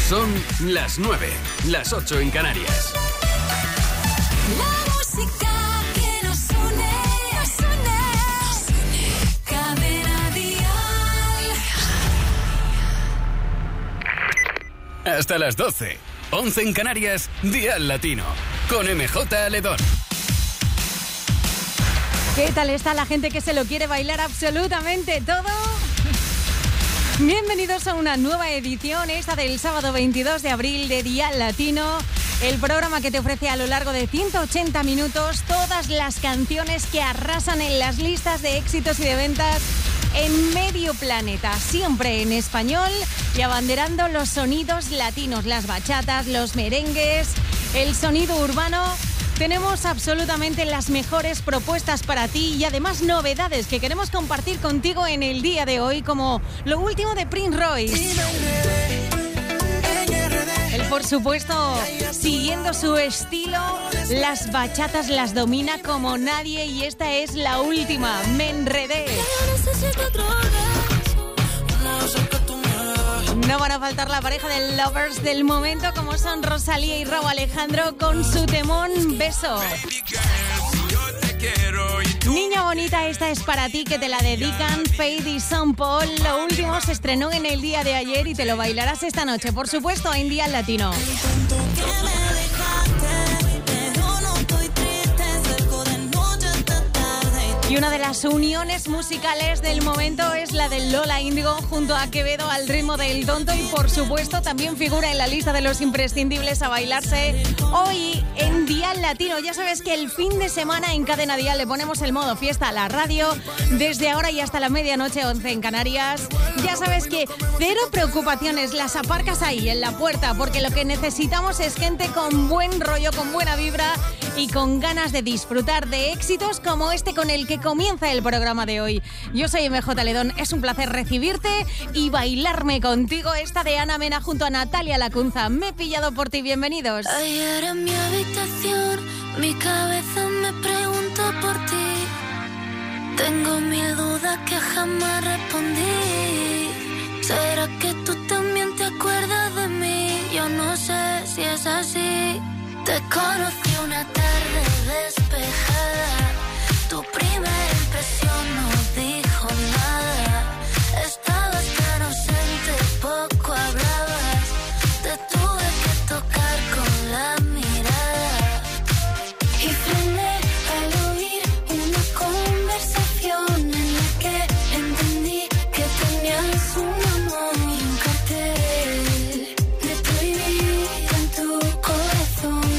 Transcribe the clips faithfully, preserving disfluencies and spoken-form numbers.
Son las nueve, las ocho en Canarias. La música que nos une, nos une, nos une. Cadena Dial. Hasta las doce, once en Canarias, Dial Latino, con M J Aledón. ¿Qué tal está la gente que se lo quiere bailar absolutamente todo? Bienvenidos a una nueva edición, esta del sábado veintidós de abril de Dial Latino, el programa que te ofrece a lo largo de ciento ochenta minutos todas las canciones que arrasan en las listas de éxitos y de ventas en medio planeta, siempre en español y abanderando los sonidos latinos, las bachatas, los merengues, el sonido urbano. Tenemos absolutamente las mejores propuestas para ti y además novedades que queremos compartir contigo en el día de hoy, como lo último de Prince Royce. Él, por supuesto, siguiendo su estilo, las bachatas las domina como nadie y esta es la última, Me Enredé. No van a faltar la pareja de lovers del momento, como son Rosalía y Rauw Alejandro con su temón Beso. Niña bonita, esta es para ti, que te la dedican Faith y Sean Paul. Lo último se estrenó en el día de ayer y te lo bailarás esta noche, por supuesto, en Dial Latino. Y una de las uniones musicales del momento es la de Lola Índigo junto a Quevedo al ritmo del Tonto y por supuesto también figura en la lista de los imprescindibles a bailarse hoy en Dial Latino. Ya sabes que el fin de semana en Cadena Dial le ponemos el modo fiesta a la radio desde ahora y hasta la medianoche, once en Canarias. Ya sabes que cero preocupaciones, las aparcas ahí en la puerta porque lo que necesitamos es gente con buen rollo, con buena vibra y con ganas de disfrutar de éxitos como este con el que comienza el programa de hoy. Yo soy M J Aledón, es un placer recibirte y bailarme contigo, esta de Ana Mena junto a Natalia Lacunza. Me he pillado por ti, bienvenidos. Ayer en mi habitación, mi cabeza me pregunta por ti. Tengo mil dudas que jamás respondí. ¿Será que tú también te acuerdas de mí? Yo no sé si es así. Te conocí una tarde despejada. Tu primera impresión no dijo nada. Estabas tan ausente, poco hablabas. Te tuve que tocar con la mirada. Y frené al oír una conversación en la que entendí que tenías un amor y un cartel de prohibido en tu corazón.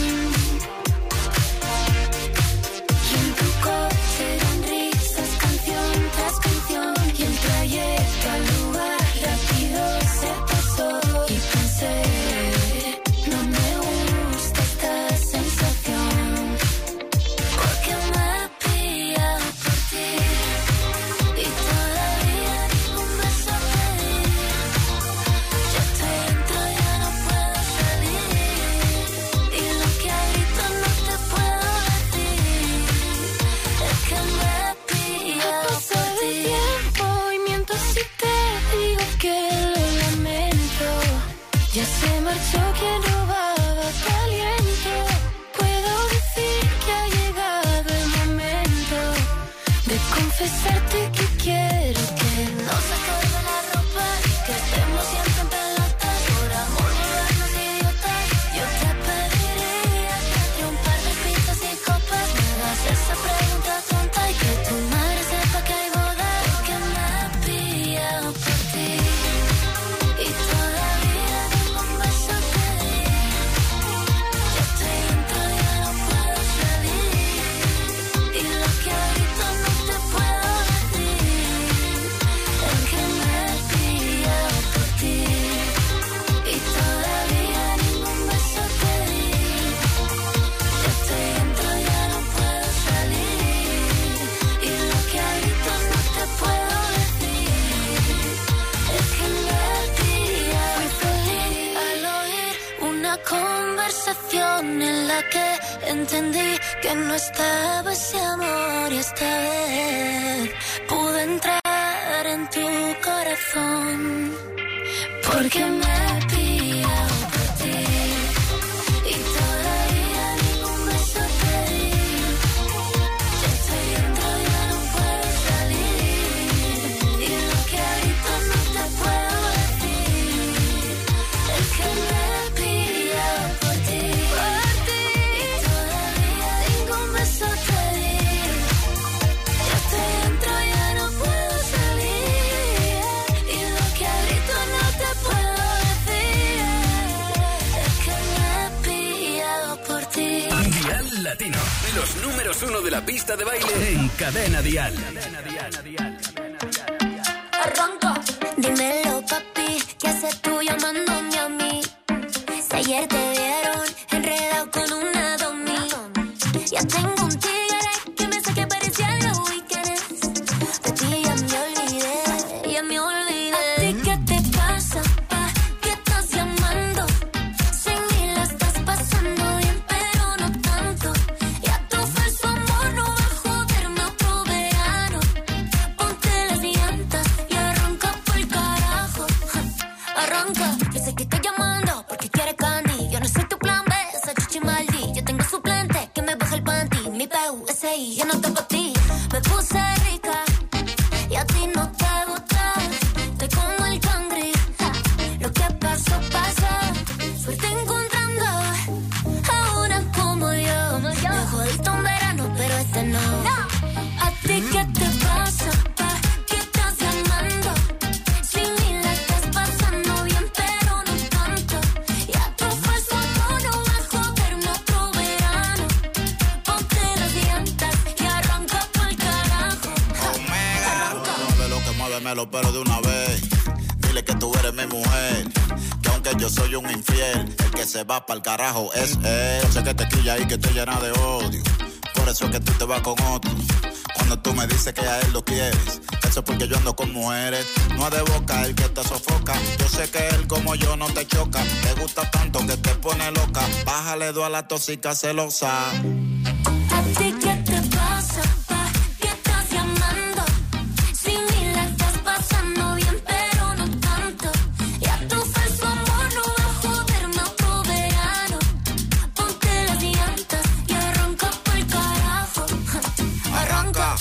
Y en tu corazón eran risas, canción tras canción. Y el trayecto al lugar rápido se pasó. Y pensé, no me gusta esta sensación, porque me pilla por ti. Y todavía ningún beso te di. Ya estoy dentro, ya no puedo salir. Y lo que a gritos no te puedo decir es que me pilla por ti. Tiempo y miento si te digo que lo lamento. Ya se marchó quien robaba tu aliento. Puedo decir que ha llegado el momento de confesarte que quiero que no se acabe la ropa y que estemos siempre en pelotas. Por amor volvernos idiotas. Yo te pediría que un par de pizzas y copas me hagas esa pregunta tonta y que tu madre sepa que hay boda. Porque me he pillado por ti y todavía ningún beso te di. Ya estoy dentro, ya no puedo salir. Y lo que a gritos no te puedo decir es que me he pillado por ti y todavía ningún beso te di. Ya estoy dentro, ya no puedo salir. Y lo que a gritos no te puedo decir es que me he pillado. Fui feliz al oír una conversación en la que entendí que no estaba ese amor y esta vez pude entrar en tu corazón porque me he pillado Los números uno de la pista de baile en Cadena Dial. Arranca. Dímelo, papi, ¿qué haces tú llamándome a mí? Si ayer te vieron enredado con una domi. Ya tengo un tigre que me saque parecía en los weekends. De ti ya me olvidé, ya me olvidé. ¿A ti qué te pasa, pa? ¿Qué estás llamando? Sin mí la estás pasando bien, pero no tanto. Ya tu falso amor no va a joderme otro verano. Ponte las llantas y arranca por el carajo. Arranca, yo sé que estás llamando porque quieres candy. Yo no soy tu plan B, esa chichi maldi. Yo tengo suplente que me baja el panty. Mi P U S I, yo no toco a ti. Me puse rica y a ti no te gusta. Estoy como el cangri. Ja. Lo que pasó, pasó. Suerte encontrando a una como yo. Me jodiste un verano, pero este no. no. ¿A ti qué te pasa, pa? ¿Qué estás llamando? Sin mí la estás pasando bien, pero no tanto. Ya tu falso amor no va a joderme otro verano. Ponte las diantas y arranca pa'l carajo. Omega, mueve lo que muévemelo, pero de una vez. Dile que tú eres mi mujer, que aunque yo soy un infiel, el que se va pa'l carajo es él. Sé que te quilla y que te llena de odio, por eso es que tú te vas con otro. Cuando tú me dices que a él lo quieres, eso es porque yo ando con mujeres. No es de boca el que te sofoca. Yo sé que él como yo no te choca. Te gusta tanto que te pone loca. Bájale dos a la tóxica celosa. ¿A ti qué te pasa, pa? ¿Qué estás llamando? Sin mí la estás pasando bien, pero no tanto. Ya tu falso amor no va a joderme otro verano. Ponte las llantas y arranca pa'l carajo. Arranca.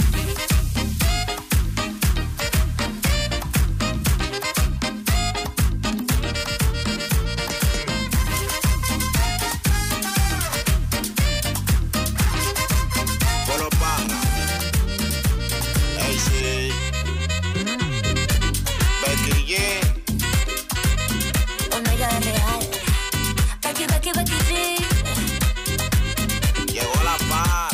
Polo Parra, A C, Becky G. Omega real. Becky, Becky, Becky G. Llegó la para.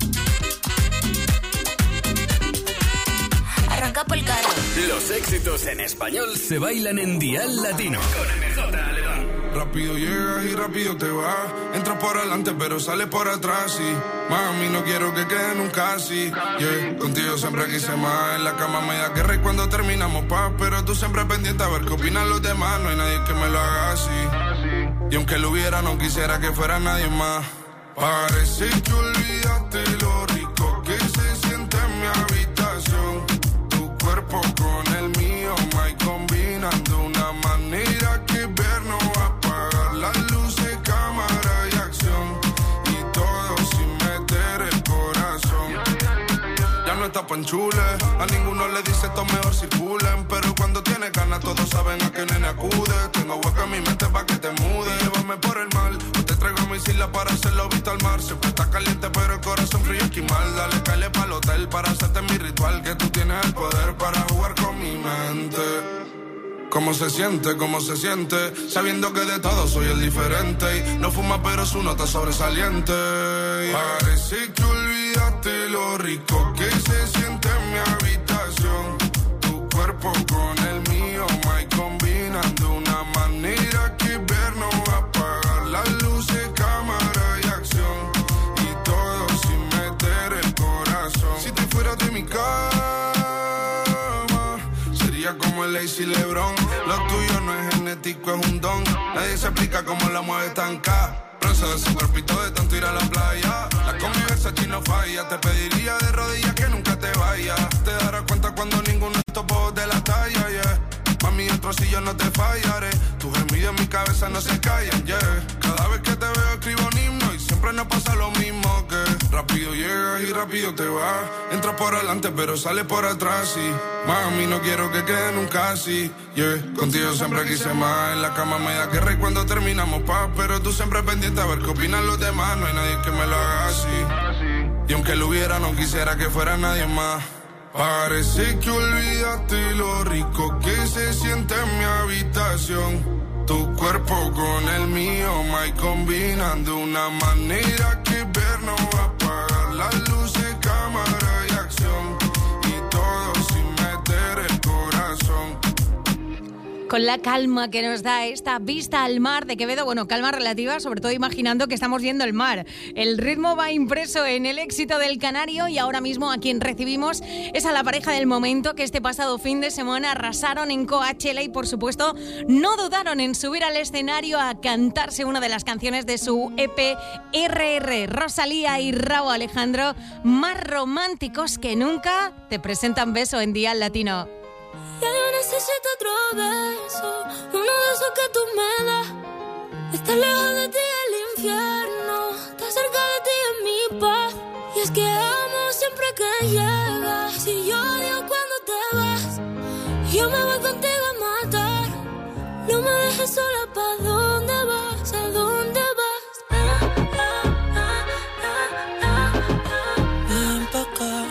Arranca pa'l carajo. Los éxitos en español se bailan en Dial Latino. Con M J Aledón. Rápido llegas y rápido te vas. Entras por adelante pero sales por atrás y mami, no quiero que quede nunca así. Yeah. Contigo siempre quise más. En la cama me da guerra y cuando terminamos paz. Pero tú siempre pendiente a ver qué opinan los demás. No hay nadie que me lo haga así. Y aunque lo hubiera no quisiera que fuera nadie más. Parece que olvidaste lo rico que se siente en mi habitación. Tu cuerpo con el mío, my combinando una manera que ver no va a apagar las luces, cámara y acción. Y todo sin meter el corazón. Ya no está panchule, a ninguno le dice esto mejor circulen. Pero cuando tiene ganas todos saben a qué nene acude. Tengo hueco en mi mente pa' que te mude. Llévame por el mal, o te traigo mi isla para hacerlo visto al mar. Siempre está caliente pero el corazón frío esquimal. Dale, calle pa'l hotel para hacerte mi ritual. Que tú tienes el poder para jugar con mi mente. ¿Cómo se siente? ¿Cómo se siente? Sabiendo que de todo soy el diferente. Y no fuma pero su nota sobresaliente. Parece que olvidaste lo rico que se siente en mi habitación. Tu cuerpo con el mío, my combinando una manera que ver no va a apagar las luces, cámara y acción. Y todo sin meter el corazón. Si te fueras de mi cama sería como el Lazy LeBron. Lo tuyo no es genético, es un don. Nadie se explica cómo la mueves tan ca. Presa de ese cuerpito de tanto ir a la playa. La convivencia aquí no falla. Te pediría de rodillas que nunca te vayas. Te darás cuenta cuando ninguno de estos bobos de la talla, yeah. Mami, otro si yo no te fallaré. Tus gemidos en mi cabeza no se callan, yeah. Cada vez que te veo escribo un himno y siempre nos pasa lo mismo que rápido llegas y rápido te vas. Entras por adelante pero sales por atrás y mami, no quiero que quede nunca así, yeah. Contigo siempre quise más. En la cama me da guerra y cuando terminamos paz. Pero tú siempre pendiente a ver qué opinan los demás. No hay nadie que me lo haga así. Y aunque lo hubiera no quisiera que fuera nadie más. Parece que olvidaste lo rico que se siente en mi habitación. Tu cuerpo con el mío, my combinando una manera que ver no va a parar con la calma que nos da esta vista al mar de Quevedo. Bueno, calma relativa, sobre todo imaginando que estamos viendo el mar. El ritmo va impreso en el éxito del canario y ahora mismo a quien recibimos es a la pareja del momento que este pasado fin de semana arrasaron en Coachella y por supuesto no dudaron en subir al escenario a cantarse una de las canciones de su E P R R. Rosalía y Rauw Alejandro, más románticos que nunca, te presentan Beso en Dial Latino. Ya yo necesito otro beso, uno de esos que tú me das. Estar lejos de ti el infierno, estar cerca de ti es mi paz. Y es que amo siempre que llegas, si yo odio cuando te vas. Yo me voy contigo a matar, no me dejes sola, ¿pa' dónde vas? ¿A dónde vas? Ah, ah, ah, ah, ah, ah. Ven pa' acá.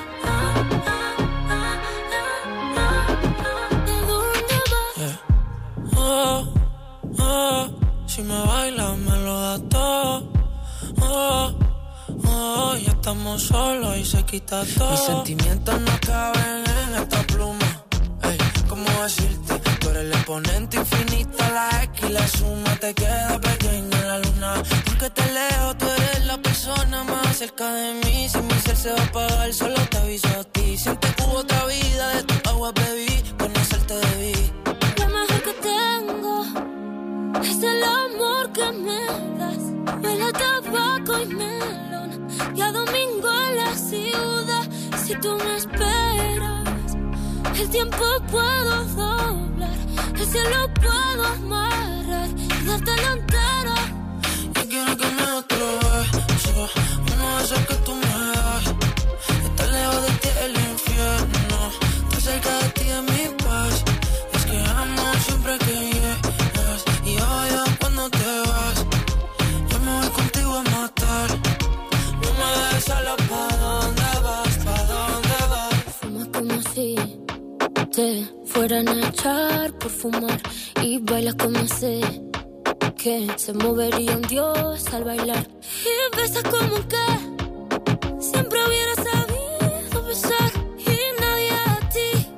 Si me bailas me lo das todo. Oh, oh, ya estamos solos y se quita todo. Mis sentimientos no caben en esta pluma. Ey, ¿cómo decirte? Tú eres el exponente infinito, la X y la suma te queda pequeña en la luna. Porque te leo, tú eres la persona más cerca de mí. Si mi ser se va a apagar, solo te aviso a ti. Siente que hubo otra vida, de tu agua bebí, conocerte debí. Lo mejor que tengo es el amor que me das. Huele a tabaco y melón, y a domingo en la ciudad. Si tú me esperas, el tiempo puedo doblar, el cielo puedo amarrar y dártelo entero. Yo quiero que me otro beso, uno de esos que tú me das. Estar lejos de ti el infierno, estar cerca de ti es mi paz. Es que amo siempre que llegas y odio cuando te vas. Yo me voy contigo a matar, no me dejes sola, ¿pa' dónde vas? ¿Pa' dónde vas? Fumas como si te fueran a echar por fumar y bailas como sé que se movería un dios al bailar. Y besas como que siempre hubiera sabido besar y nadie a ti,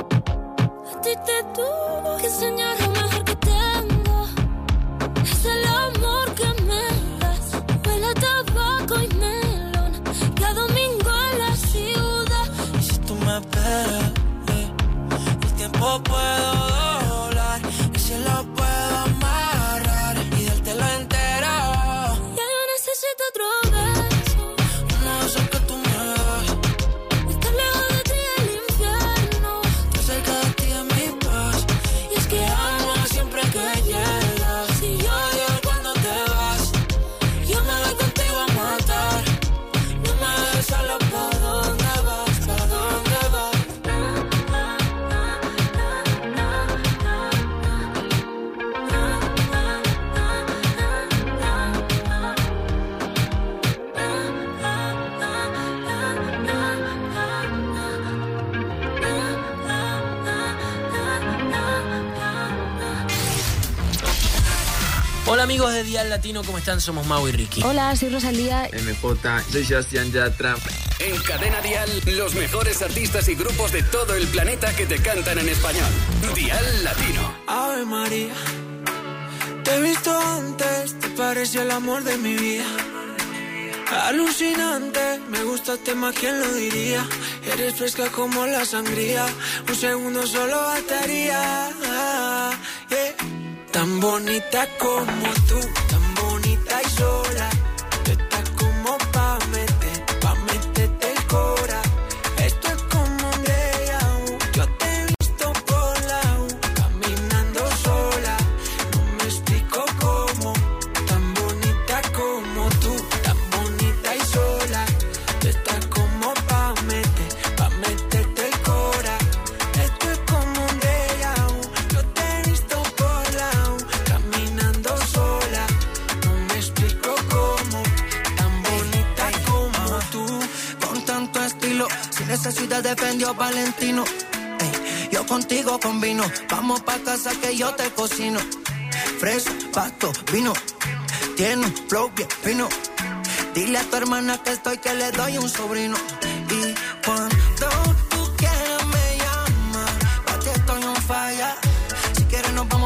a ti te tuvo que enseñar. Lo mejor que tengo es el amor que me das. Huele a tabaco y melón, y a domingo en la ciudad. Y si tú me esperas, eh, el tiempo puedo doblar, el cielo puedo amarrar y dártelo entero. Ya yo necesito otro beso, uno de esos que tú me das. estar lejos de ti el infierno. Estar cerca de ti es mi paz. Y es que amo Siempre que llegas, si yo odio cuando te vas, yo me voy contigo a matar. no me dejes sola, ¿pa' dónde vas? ¿Pa' dónde vas? Hola amigos de Dial Latino, ¿cómo están? Somos Mau y Ricky. Hola, soy Rosalía. M J, soy Sebastián Yatra. En Cadena Dial, los mejores artistas y grupos de todo el planeta que te cantan en español. Dial Latino. Ave María, te he visto antes, te pareció el amor de mi vida. Alucinante, me gustaste más, ¿quién lo diría? Eres fresca como la sangría, un segundo solo bastaría. Yeah. Tan bonita como tú, tan bonita y sola. Tú estás como pa' meter, pa' meterte el cora. Esto es como un déjà vu. Yo te he visto por la U, caminando sola. No me explico cómo. Tan bonita como tú, tan bonita y sola. Tú estás como pa' meter, pa' meterte el cora. Esto es como un déjà vu. Yo te he visto por la U, caminando sola. No me explico cómo. Tan bonita como tú, con tanto estilo. Sin necesidad defendió Valentino. Ey, yo contigo combino. Vamos pa' casa que yo te cocino. Fresa, pasto, vino. Tiene un flow bien fino. Dile a tu hermana que estoy, que le doy un sobrino. Y cuando tú quieras me llamas, pa' ti estoy on fire. Si quieres nos vamos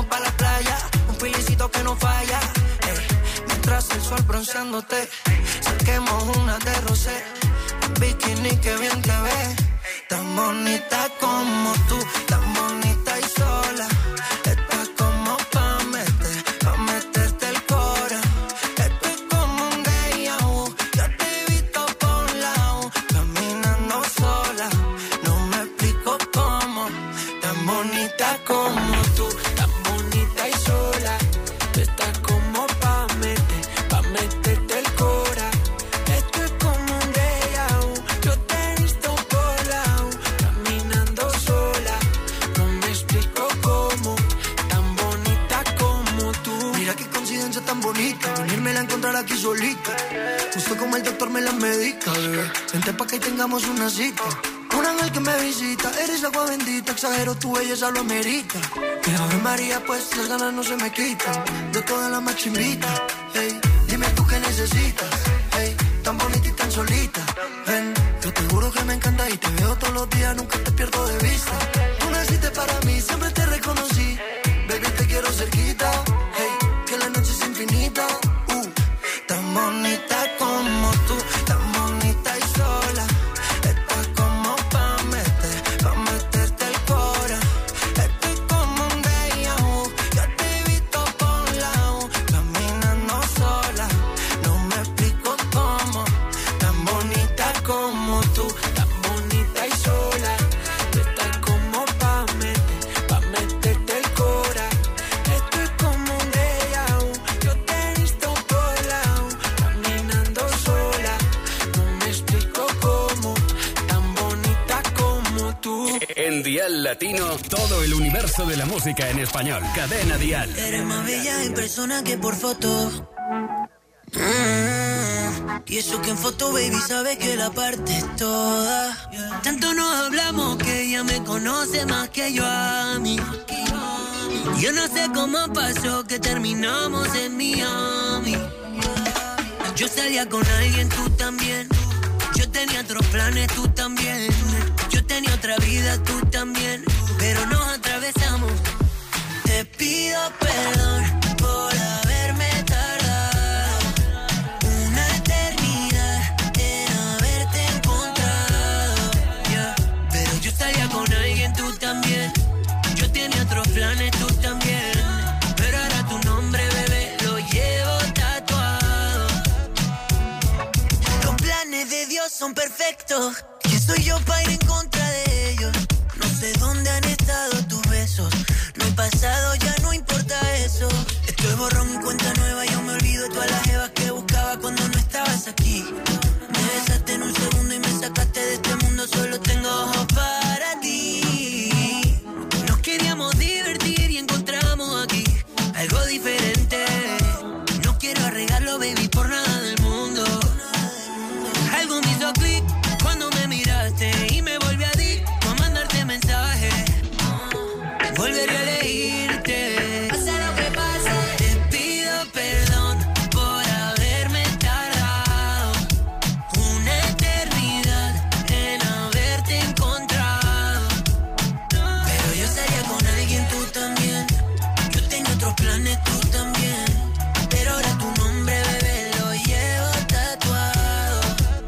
no falla. Ey, mientras el sol bronceándote, saquemos una de rosé. En bikini que bien te ve, tan bonita como tú, tan bonita y sola. Estás como pa' meter, pa' meterte el cora. Esto es como un déjà vu, yo te he visto por lado, caminando sola. No me explico cómo, tan bonita como tú, tan bonita y sola. Estás como pa' meter, pa' meterte el cora. Esto es como un déjà vu, yo te he visto por lado, caminando sola. No me explico cómo, tan bonita como tú. Mira qué coincidencia tan bonita, venirme a encontrar aquí solita. Justo como el doctor me la medica, bebé. Vente pa' que tengamos una cita. Un ángel que me visita, eres agua bendita, exagero, tu belleza lo amerita. Mi Ave María, pues las ganas no se me quitan, de todas las más chimbitas. Hey, dime tú qué necesitas, hey, tan bonita y tan solita. Ven, yo te juro que me encanta y te veo todos los días, nunca te pierdo de vista. Tú naciste para mí, siempre te reconocí, baby te quiero cerquita. Hey, que la noche es infinita, uh, tan bonita como tú, tan bonita y sola. Estás como pa' meter, pa' meterte el cora. Estoy como un déjà vu, yo te he visto por lado, caminando sola. No me explico cómo, tan bonita como tú, Tan bonita y sola, estás como pa' meter, pa' meterte el cora. Esto es como un déjà vu, yo te he visto por lado, caminando sola. No me explico cómo, tan bonita como tú. En Dial Latino, todo el universo de la música en español. Cadena Dial. Eres más bella en persona que por foto. Mm, y eso que en foto, baby, sabes que la parte es toda. Tanto nos hablamos que ella me conoce más que yo a mí. Yo no sé cómo pasó que terminamos en Miami. Yo salía con alguien, tú también. Yo tenía otros planes, tú también. Yo tenía otra vida, tú también. Pero nos atravesamos. Te pido perdón por haberme tardado una eternidad en haberte encontrado. Yeah. Pero yo salía con alguien, tú también. Yo tenía otros planes, tú también. Pero ahora tu nombre, bebé, lo llevo tatuado. Los planes de Dios son perfectos. ¿Quién soy yo para ir en contra de ellos? No sé dónde han estado tus besos. No he pasado, ya no importa eso. Estoy borrón y cuenta nueva. Yo me olvido de todas las jevas que buscaba cuando no estabas aquí. Me besaste en un segundo y me sacaste de este mundo. Solo tengo ojos para ti. Nos queríamos divertir y encontramos aquí algo diferente. No quiero arreglarlo, baby, por nada del mundo. Algo me hizo clic cuando me miraste y me volví adicto a mandarte mensajes. Volveré a elegirte, pase lo que pase. Te pido perdón por haberme tardado una eternidad en haberte encontrado. Pero yo salía con alguien, tú también. Yo tenía otros planes, tú también. Pero ahora tu nombre, bebé, lo llevo tatuado.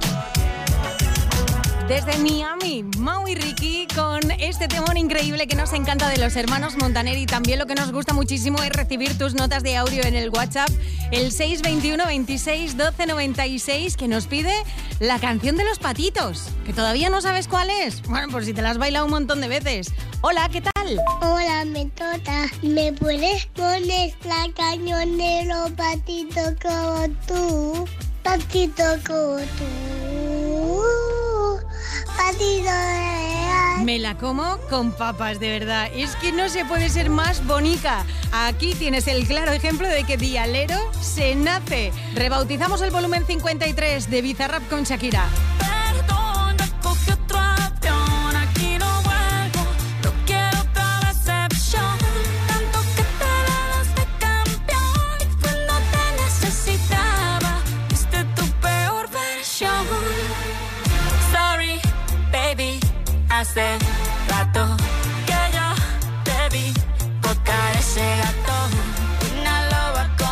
Desde Miami, Mau y Ricky con este temón increíble que nos encanta de los hermanos Montaner, y también lo que nos gusta muchísimo es recibir tus notas de audio en el WhatsApp, el seis veintiuno veintiséis doce noventa y seis, que nos pide la canción de los Patitos, que todavía no sabes cuál es. Bueno, por si te la has bailado un montón de veces. Hola, ¿qué tal? Hola, Metota. ¿Me puedes poner la canción de los Patitos como tú? Patitos como tú. Patito de... Me la como con papas, de verdad. Es que no se puede ser más bonita. Aquí tienes el claro ejemplo de que dialero se nace. Rebautizamos el volumen cincuenta y tres de Bizarrap con Shakira. Perdón, ya cogí otro avión, aquí no vuelvo, no quiero otra decepción. Tanto que te das de campeón y cuando te necesitaba, viste tu peor versión. Sorry, baby, hace rato que yo te vi botar ese gato. Una loba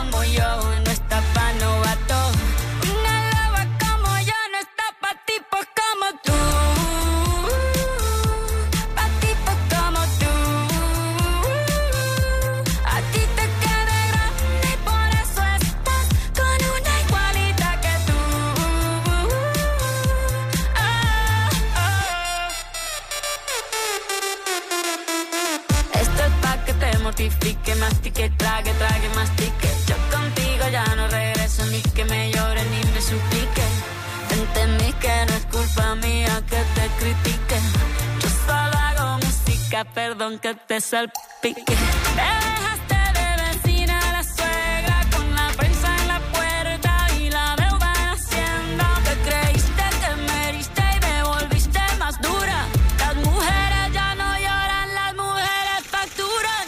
justifique, mastique, trague, trague, mastique. Yo contigo ya no regreso, ni que me llore ni me suplique. Entendí que no es culpa mía que te critique. Yo solo hago música, perdón que te salpique. Me dejaste de vecina a la suegra con la prensa en la puerta y la deuda en Hacienda. Te creíste que me heriste y me volviste más dura. Las mujeres ya no lloran, las mujeres facturan.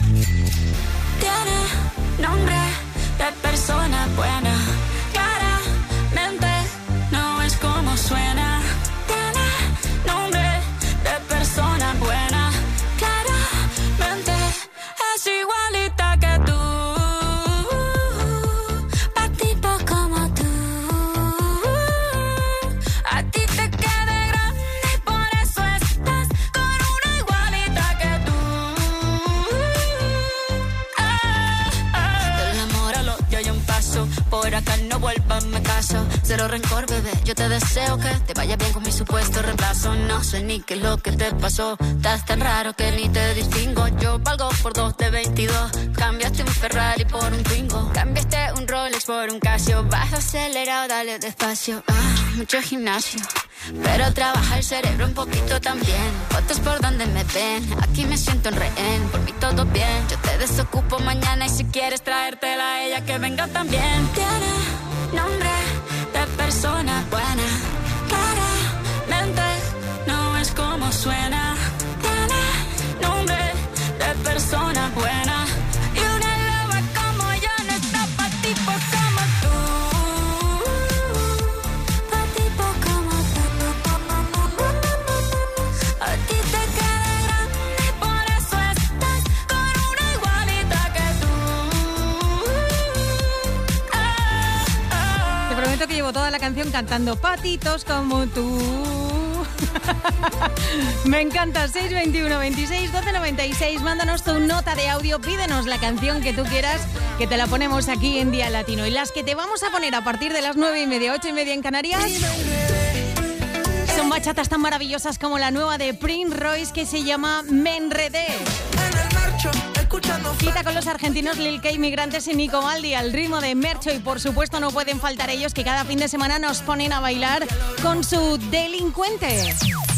Tiene nombre de persona buena. Claramente no es como suena. Tiene nombre de persona buena. Claramente es igualita que tú. Pa' tipo como tú. A ti te queda grande y por eso estás con una igualita que tú. Ah, ah. Del amor al odio hay un paso. Por acá no vuelvas, me caso. Cero rencor, bebé, yo te deseo que te vaya bien con mi supuesto reemplazo. No sé ni qué es lo que te pasó. Estás tan raro que ni te distingo. Yo valgo por dos de veintidós. Cambiaste un Ferrari por un Twingo. Cambiaste un Rolex por un Casio. Vas acelerado, dale despacio. Ah, mucho gimnasio, pero trabaja el cerebro un poquito también. Fotos por donde me ven, aquí me siento en rehén. Por mí todo bien, yo te desocupo mañana. Y si quieres traértela a ella, que venga también. Tiene nombre de persona buena. Claramente no es como suena. Tiene nombre de persona buena. Y una loba como yo no está pa' tipos como tú. Pa' tipos como tú. A ti te queda grande y por eso estás con una igualita que tú. Ah, ah. Te prometo que llevo toda la canción cantando patitos como tú. Me encanta. Seis veintiuno veintiséis doce noventa y seis. Mándanos tu nota de audio, pídenos la canción que tú quieras, que te la ponemos aquí en Día Latino. Y las que te vamos a poner a partir de las nueve y media, ocho y media en Canarias, son bachatas tan maravillosas como la nueva de Prince Royce, que se llama Me Enredé. Cita con los argentinos Lil K, Migrantes y Nico Maldi al ritmo de Mercho. Y por supuesto no pueden faltar ellos, que cada fin de semana nos ponen a bailar con su Delincuente.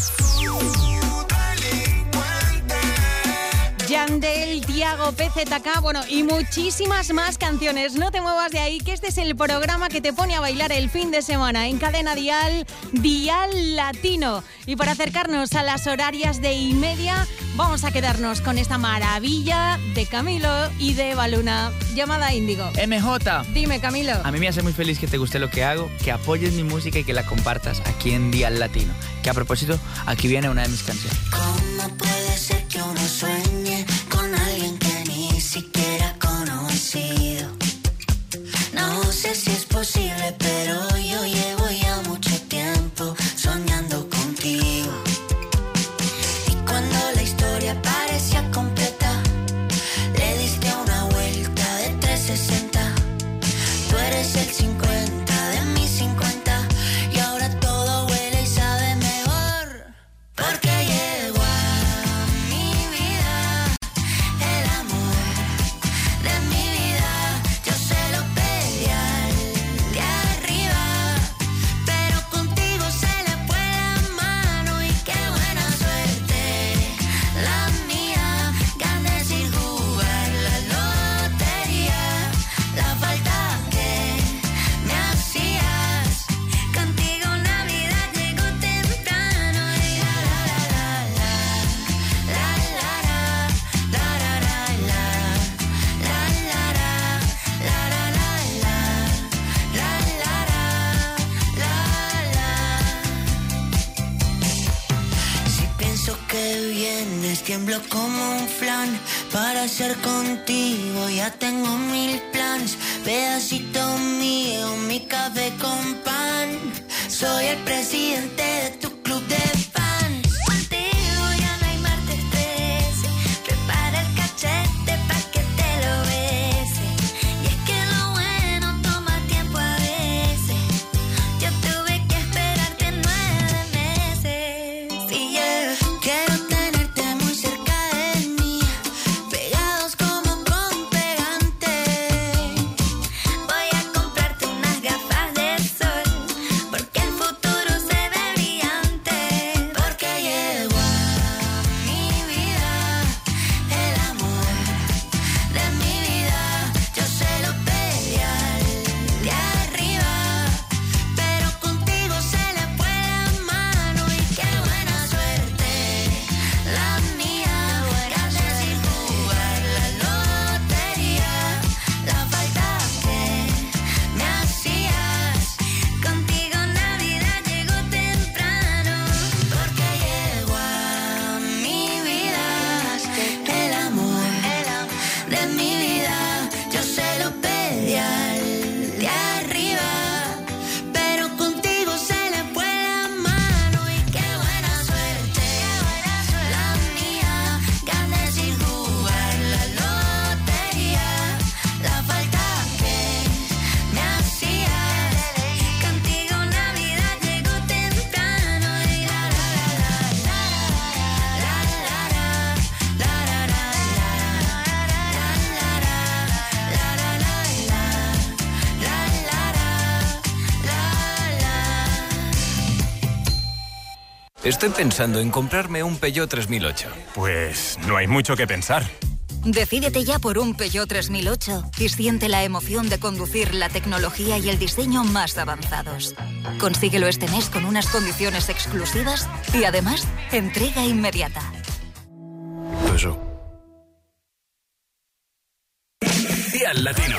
Yandel, Tiago, P Z K, bueno, y muchísimas más canciones. No te muevas de ahí, que este es el programa que te pone a bailar el fin de semana en Cadena Dial, Dial Latino. Y para acercarnos a las horarias de y media, vamos a quedarnos con esta maravilla de Camilo y de Eva Luna, llamada Índigo. M J. Dime, Camilo. A mí me hace muy feliz que te guste lo que hago, que apoyes mi música y que la compartas aquí en Dial Latino. Que a propósito, aquí viene una de mis canciones. ¿Cómo puede ser que uno sueñe con alguien que ni siquiera ha conocido? No sé si es posible, pero yo llevo ya mucho tiempo soñando contigo. Y cuando la historia parecía completa, le diste una vuelta de trescientos sesenta. Tú eres el cincuenta de mis cincuenta y ahora todo huele y sabe mejor. Porque llegó a mi vida el amor de mi vida. Yo se lo pedí al de arriba, pero contigo se le fue la mano y qué buena suerte la mía. Gané sin jugar la lotería, la falta que me hacías. Contigo Navidad llegó temprano y la la la la la la la la la la la la la. Si pienso que vienes tiemblo como un flan. Para hacer contigo ya tengo mil planes. Pedacito mío, mi café con pan. Soy el presidente de tu club de fans. Contigo ya no hay martes trece. Prepara el cachete pa' que te lo bese. Y es que lo bueno toma tiempo a veces. Yo tuve que esperarte nueve meses. Y yo quiero tenerte muy cerca de mí, pegados como Estoy pensando en comprarme un Peugeot tres mil ocho. Pues no hay mucho que pensar. Decídete ya por un Peugeot tres mil ocho y siente la emoción de conducir la tecnología y el diseño más avanzados. Consíguelo este mes con unas condiciones exclusivas y además entrega inmediata. Eso. Dial Latino.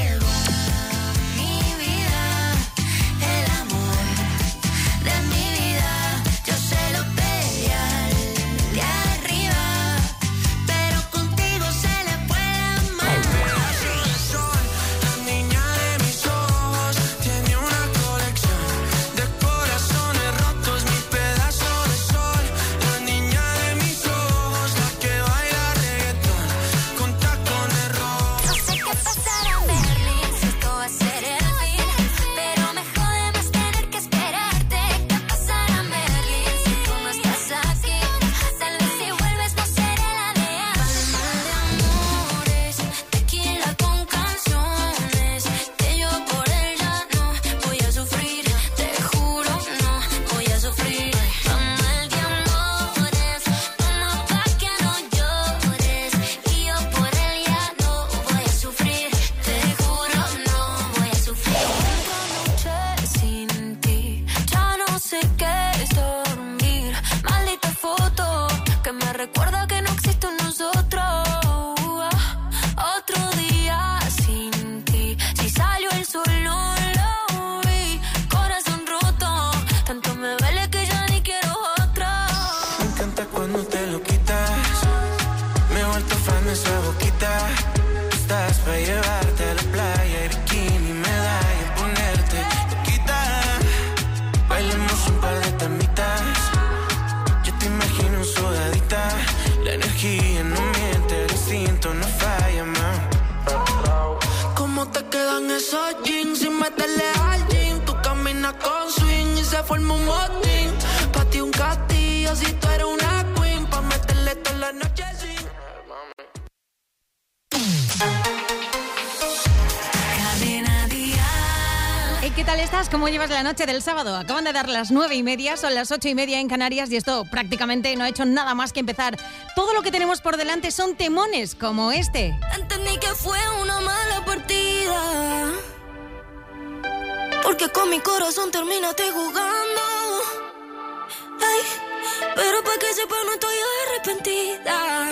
¿Cómo llevas la noche del sábado? Acaban de dar las nueve y media, son las ocho y media en Canarias y esto prácticamente no ha hecho nada más que empezar. Todo lo que tenemos por delante son temones como este. Entendí que fue una mala partida, porque con mi corazón terminaste jugando. Ay, pero para que sepa no estoy arrepentida,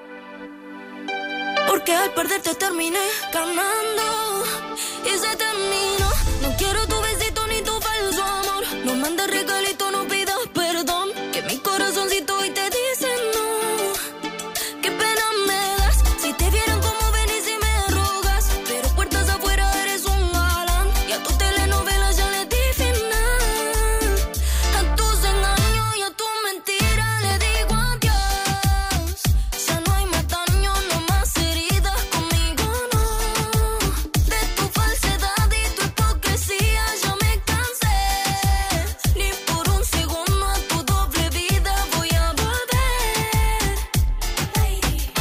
porque al perderte terminé ganando y se terminó. No quiero tu besito ni tu falso amor. No mandes regalito, no pidas perdón. Que mi corazoncito hoy te dice no. Qué pena me das. Si te vieran como venís y me rogas, pero puertas afuera eres un galán. Y a tu telenovela ya le di final. A tus engaños y a tu mentira le digo adiós. Ya no hay más daño, no más heridas, conmigo no. De tu falsedad y tu hipocresía yo me cansé. Ni por un segundo a tu doble vida voy a volver. Ay.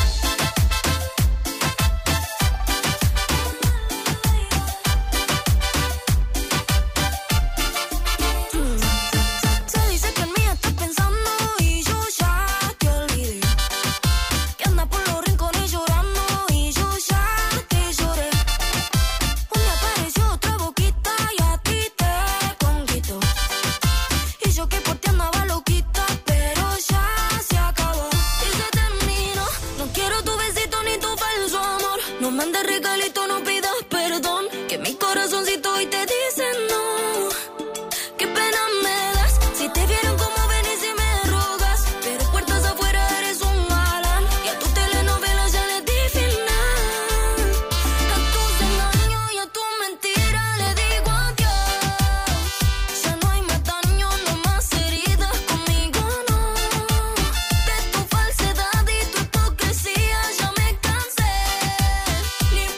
Se dice que en mí estás pensando y yo ya te olvidé. Que anda por los rincones llorando y yo ya te lloré. Un día apareció otra boquita y a ti te conquistó. Y yo que por ti andaba loquita, pero ya se acabó y se terminó. No quiero tu besito ni tu falso amor. No mandes regalito, no pidas perdón. Que mi corazoncito hoy te dice no. Qué pena me das. Si te vieron como venís y me rogas, pero puertas afuera eres un galán. Y a tu telenovela ya le di final. A tus engaños y a tu mentira le digo adiós. Ya no hay más daño, no más heridas, conmigo no. De tu falsedad y tu hipocresía ya me cansé. Ni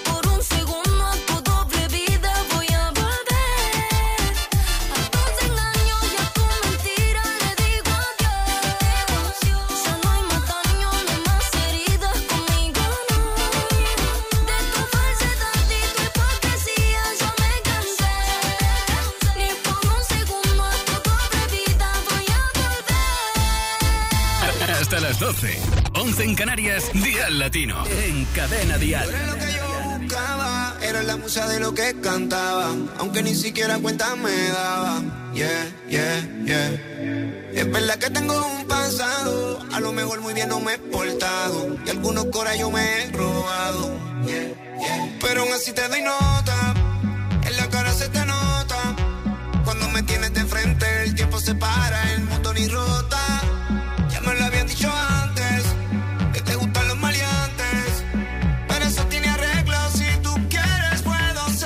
las doce, once en Canarias, Dial Latino. En Cadena Dial. Era lo que yo buscaba, era la musa de lo que cantaba, aunque ni siquiera cuenta me daba. Yeah, yeah, yeah. Es verdad que tengo un pasado, a lo mejor muy bien no me he portado, y algunos coras yo me he robado. Yeah, yeah. Pero aún así te doy nota, en la cara se te nota. Cuando me tienes de frente, el tiempo se para, el mundo ni rota. Ya me lo habían dicho antes, que te gustan los maleantes, pero eso tiene arreglo, si tú quieres puedo ser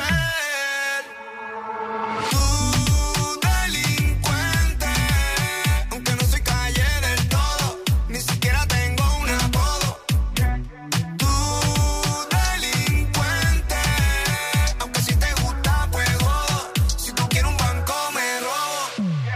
tu delincuente. Aunque no soy calle del todo, ni siquiera tengo un apodo. Tu delincuente, aunque si te gusta pues jodo, si tú quieres un banco me robo.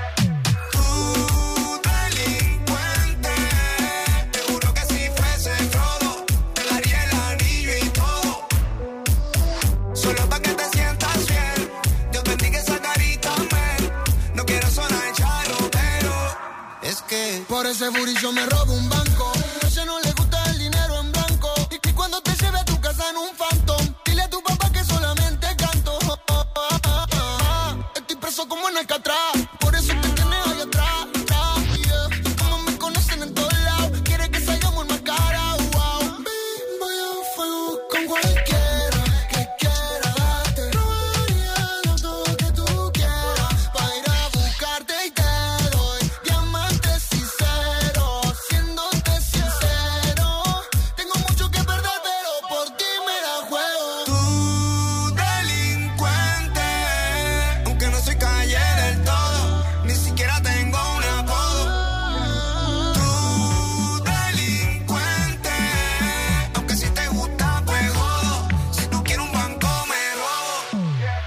Tu delincuente, te juro que si fuese Frodo, te daría el anillo y todo, solo pa' que te sientas bien. Dios bendiga esa carita, man. No quiero sonar charro, pero es que Por ese booty yo me robo un banco. A ella no le gusta el dinero en blanco. Y, y cuando te lleve a tu casa en un phantom, dile a tu papá que solamente canto. Estoy preso como en Alcatraz, por eso te tienes ahí atrás. Yeah. Como me conocen en todos lados, quiere que salgamos más cara. Wow. Voy a fuego con cualquiera que quiera darte. Robaría todo lo que tú quieras para ir a buscarte y te doy diamantes y cero. Siéndote sincero, tengo mucho que perder, pero por ti me la juego. tu delincuente, aunque no soy calle del todo, ni siquiera tengo un apodo. Tu delincuente, aunque si te gusta pues jodo, si tú quieres un banco me robo.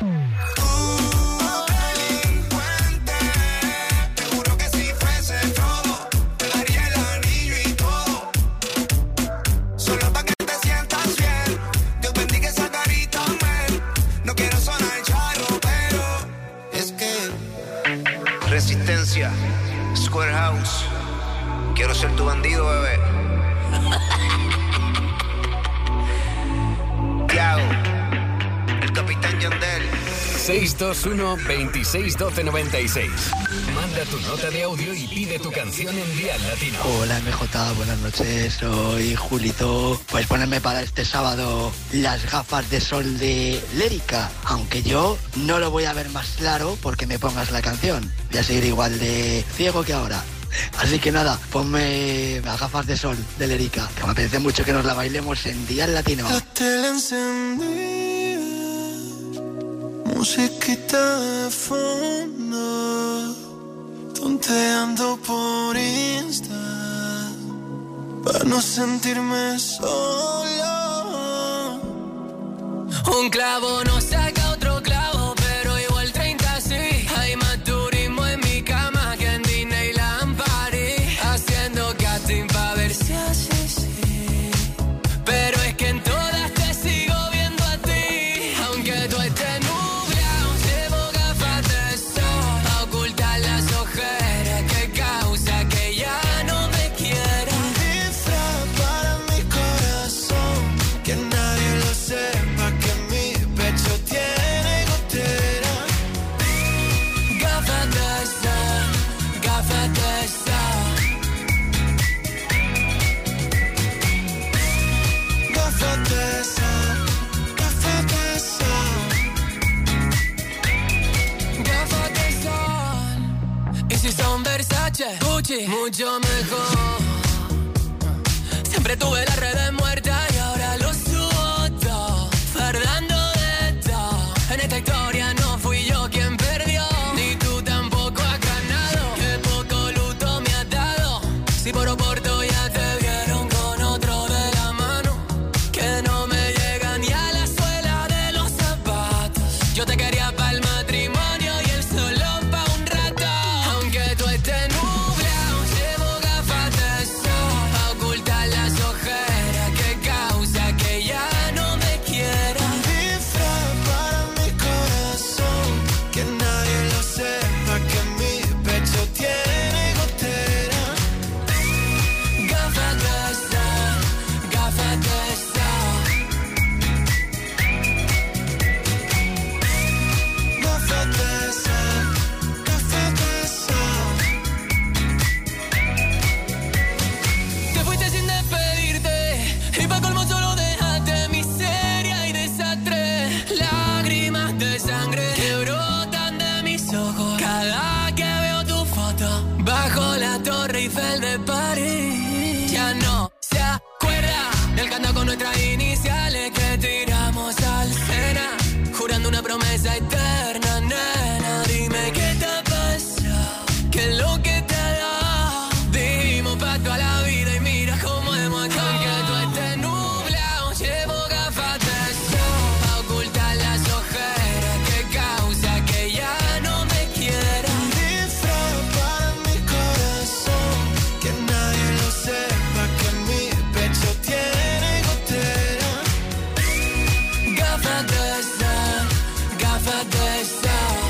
Tu delincuente, te juro que si fuese Frodo, te daría el anillo y todo, solo pa' que te sientas bien. Dios bendiga esa carita, man. No quiero sonar charro, pero es que Resistencia, Square House. Quiero ser tu bandido, bebé. Tiago, el capitán Yandel. seis dos uno, veintiséis, doce, noventa y seis. Manda tu nota de audio y pide tu canción en Dial Latino. Hola M J, buenas noches, soy Julito. Puedes ponerme para este sábado las gafas de sol de Lérica, aunque yo no lo voy a ver más claro porque me pongas la canción. Voy a seguir igual de ciego que ahora. Así que nada, ponme las gafas de sol de Lérica, que me apetece mucho que nos la bailemos en Dial Latino. La tele encendida, musiquita de fondo, tonteando por Insta, para no sentirme solo. Un clavo no saca otro clavo, pero igual treinta sí. Hay más turismo en mi cama que en Disneyland París, haciendo casting pa' ver si así sí. Pero es que en todas te sigo viendo a ti, aunque tú estés nublado. Llevo gafas de sol pa' ocultar las ojeras que causa que ya no me quiera. Un disfraz para mi corazón, que nadie lo sepa, que mi pecho tiene gotera. Gafas de sol, gafas de sol. Gafas de sol, gafas de sol. Gafas de sol. Y si son Versace, Gucci, mucho mejor. Siempre tuve las redes muertas y ahora lo subo todo, fardando de todo. En esta historia no fui yo quien perdió, ni tú tampoco has ganado. Qué poco luto me has dado, si por oporto ya te vieron con otro de la mano, que no me llega ni a la suela de los zapatos. Yo te quería pa'l matrimonio y él solo pa' un rato, aunque tú estés nublado. Llevo gafas de sol pa' ocultar las ojeras que pa' colmo solo dejaste miseria y desastre. Lágrimas de sangre que brotan de mis ojos cada que veo tu foto bajo la Torre Eiffel de París. Ya no se acuerda del canto con nuestras iniciales que tiramos al Sena, jurando una promesa eterna, nena. Dime qué te ha pasado, qué es lo que te ha dado. Dijimos pa' toda la vida y mira cómo hemos acabado. Aunque tú estés nublado, llevo gafas de sol pa' ocultar las ojeras que causa que ya no me quiera. Un disfraz para mi corazón, que nadie lo sepa, que mi pecho tiene gotera. Gafas de sol, gafas de sol.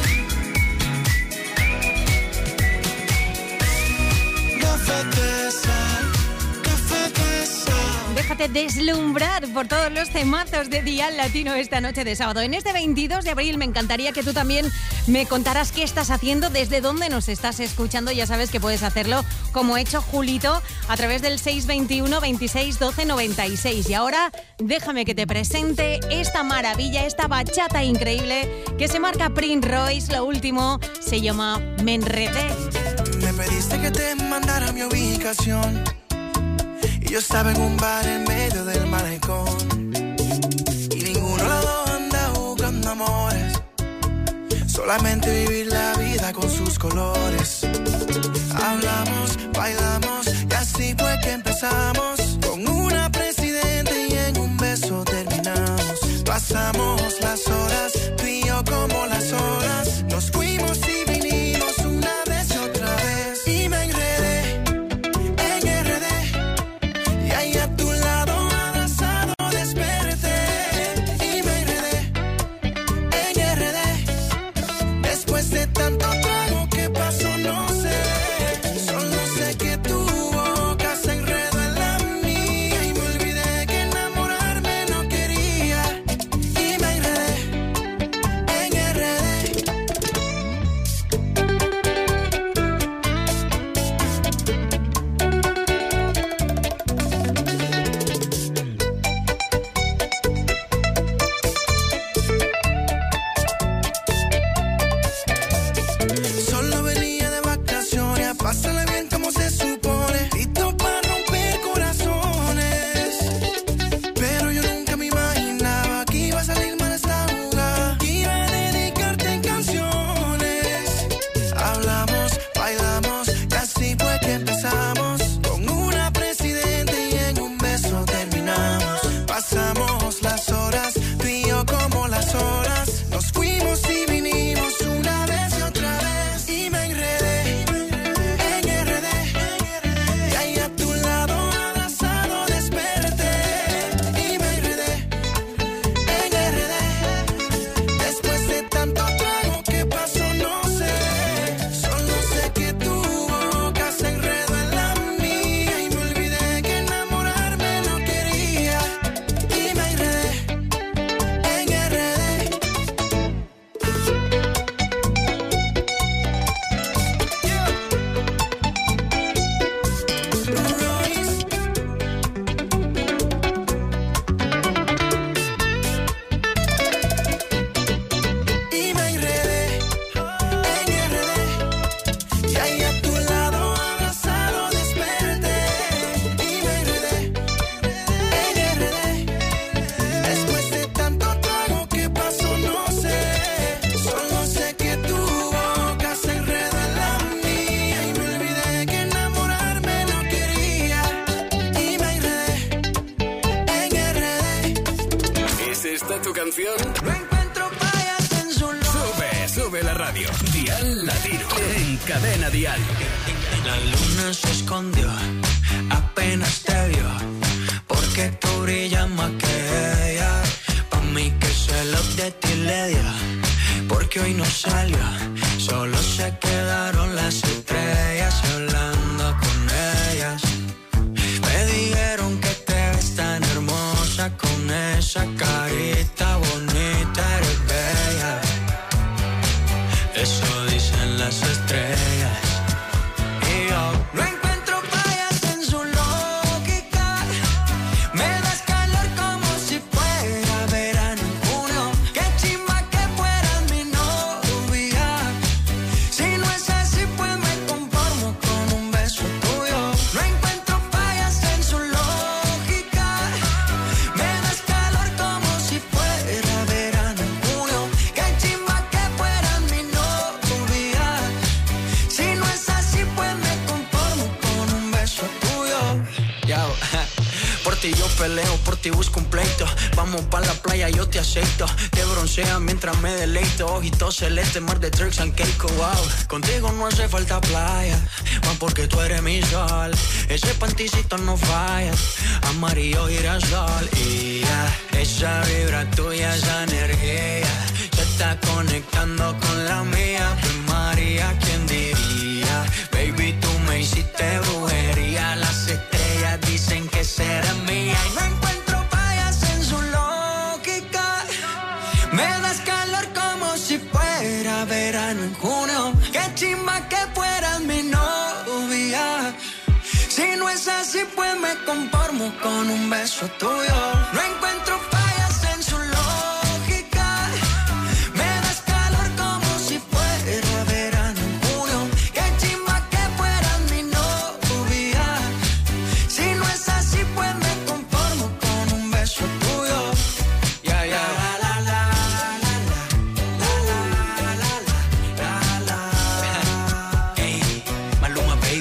Gafas de sol, gafas de sol. Déjate deslumbrar por todos los temazos de Dial Latino esta noche de sábado. En este veintidós de abril me encantaría que tú también me contaras qué estás haciendo, desde dónde nos estás escuchando. Ya sabes que puedes hacerlo como ha hecho Julito a través del seis veintiuno, veintiséis, doce, noventa y seis. Y ahora déjame que te presente esta maravilla, esta bachata increíble que se marca Prince Royce. Lo último se llama Me Enredé. Me pediste que te mandara mi ubicación y yo estaba en un bar en medio del malecón y ninguno de los dos anda buscando amores, solamente vivir la vida con sus colores. Hablamos, bailamos y así fue que empezamos, con una presidente y en un beso terminamos. Pasamos las horas, tú y yo como las olas, nos fuimos y vinimos una vez y otra vez. Y me enredé en R D y ahí a tu lado abrazado desperté. Y me enredé en R D después de tanto trago que pasó no sé. Solo sé que tu boca se enredó en la mía y me olvidé que enamorarme no quería. Y me enredé en R D. Solo venía de vacaciones a pasarla bien como se supone, listo para romper corazones. Pero yo nunca me imaginaba que iba a salir mal esta jugada, que iba a dedicarte en canciones. Hablamos, bailamos y así fue que empezamos, con una presidente y en un beso terminamos. Pasamos las horas, tú y yo como las horas, nos fuimos y vinimos una vez y otra vez. Y me enredé en R D y ahí a tu lado abrazado desperté. Y me enredé en R D después de tanto trago que pasó no sé. Solo sé que tu boca se enredó en la mía y me olvidé que enamorarme no quería. Y me enredé en R D. Y me enredé en R D y ahí a tu lado abrazado desperté. Y me enredé en R D después de tanto trago que pasó no sé. Solo sé que tu boca se enredó en la mía y me olvidé que enamorarme no quería. Y me enredé en R D. ¿Es esta tu canción? No encuentro fallas en su nombre. Sube, sube la radio. Dial Latino en Cadena Dial. La luna se escondió, apenas te vio, porque tú brillas más que ella. Pa' mí que celos de ti le dio, porque hoy no salió, solo se quedaron las estrellas hablando con ellas. Me dijeron que te ves tan hermosa con esa carita bonita, eres bella. Eso dicen las estrellas. Y yo no encuentro fallas en su lógica. Me das cara peleo, por ti busco un pleito. Vamos pa' la playa, yo te aceito. Te broncea mientras me deleito. Ojitos celeste, mar de Turks and Caicos, wow. Contigo no hace falta playa, más porque tú eres mi sol. Ese panticito no falla, amarillo girasol. Y ya, esa vibra tuya, esa energía se está conectando con la mía. Pues María, ¿quién diría? Baby, tú me hiciste brujería. Las estrellas dicen que serás mía. Y no encuentro fallas en su lógica. Me das calor como si fuera verano en junio. Qué chimba que fueras mi novia. Si no es así, pues me conformo con un beso tuyo. No encuentro fallas en su lógica. Me das calor como si fuera verano en junio. Qué chimba que fueras mi novia. Si no es así, pues me conformo con un beso tuyo. Ya, ya, la, la, la, la, la, la, la, la, la. Hey, Maluma, baby.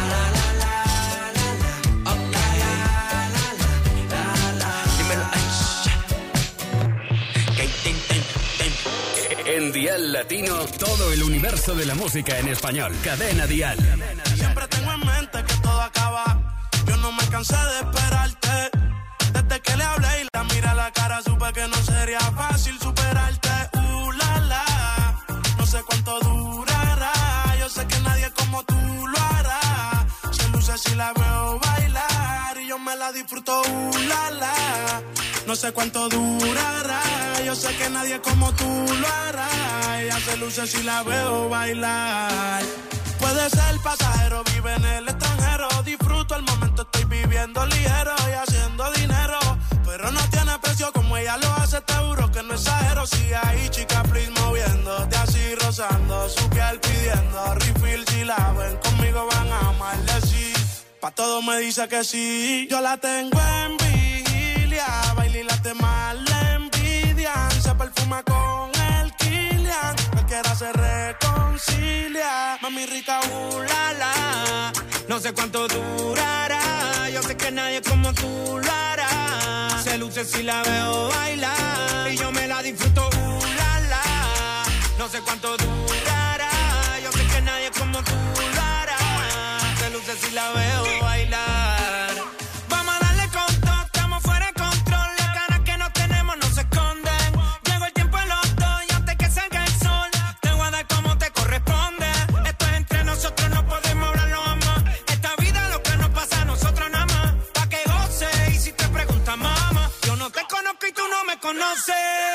En Dial Latino, todo el universo de la música en español. Cadena Dial. Siempre tengo en mente que todo acaba. Yo no me cansé de esperarte. Desde que le hablé y la miré a la cara, supe que no sería fácil superarte. Uh, la, la. No sé cuánto durará. Yo sé que nadie como tú lo hará. Se luce si la veo bailar y yo me la disfruto. Uh, la, la. No sé cuánto durará. Yo sé que nadie como tú lo hará. Ella se luce si la veo bailar. Puede ser pasajero, vive en el extranjero. Disfruto el momento, estoy viviendo ligero y haciendo dinero. Pero no tiene precio como ella lo hace, te juro que no exagero. Sigue ahí, chica, please, moviéndote así, rozando su piel, pidiendo refill. Si la ven conmigo van a amarle, sí. Pa' todo me dice que sí. Yo la tengo en vigilia, baila y la tema le envidian. Se perfuma con el Kilian, cualquiera se reconcilia. Mami rica, uh, la, la. No sé cuánto durará. Yo sé que nadie como tú lo hará. Se luce si la veo bailar y yo me la disfruto, uh, la, la. No sé cuánto durará. Yo sé que nadie como tú lo hará. Se luce si la veo bailar. Vamos a darle con todo, estamos fuera de control. Las ganas que no tenemos no se esconden. Llegó el tiempo en los dos y antes que salga el sol te voy a dar como te corresponde. Esto es entre nosotros, no podemos hablarlo más. Esta vida lo que nos pasa a nosotros nada más. Pa' que goce y si te preguntas mamá, yo no te conozco y tú no me conoces.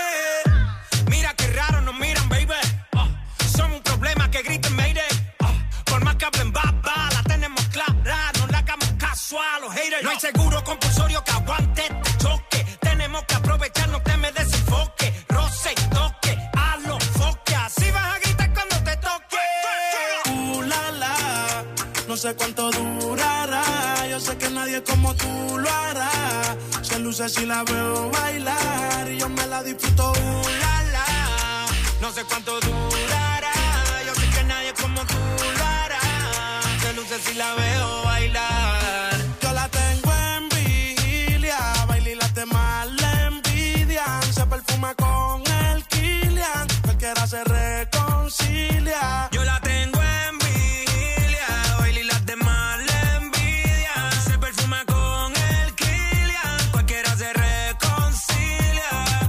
Mira qué raro nos miran, baby. Uh, son un problema que griten mayday. Uh, por más que hablen baba, la tenemos clara. No le hagamos caso a los haters. No hay seguro compulsorio que aguante este choque. Tenemos que aprovechar, no te me desenfoque. Roce y toque, a los foques. Así vas a gritar cuando te toque. Uh, la, la. No sé cuánto durará. Yo sé que nadie como tú lo hará. Se luce si la veo bailar y yo me la disfruto. Uh, la, la. No sé cuánto durará. Yo sé que nadie como tú lo hará. Se luce si la veo bailar. Yo la tengo en vigilia, baila y las demás le envidian. Se perfuma con el Kilian, cualquiera se reconcilia. Yo la tengo en vigilia, baila y las demás le envidian. Se perfuma con el Kilian, cualquiera se reconcilia.